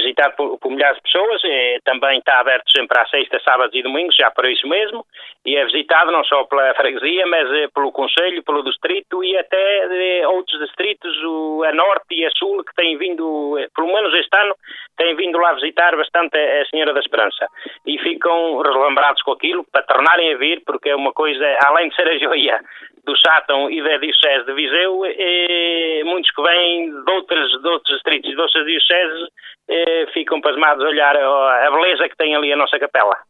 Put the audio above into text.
visitado por milhares de pessoas, também está aberto sempre à sexta, sábados e domingos, já para isso mesmo, e é visitado não só pela freguesia, mas pelo Conselho, pelo Distrito e até de outros distritos, a Norte e a Sul, que têm vindo, pelo menos este ano, têm vindo lá visitar bastante a Senhora da Esperança. E ficam relembrados com aquilo, para tornarem a vir, porque é uma coisa, além de ser a joia do Sátão e da Diocese de Viseu, muitos que vêm de outros distritos e de outras dioceses ficam pasmados a olhar a beleza que tem ali a nossa capela.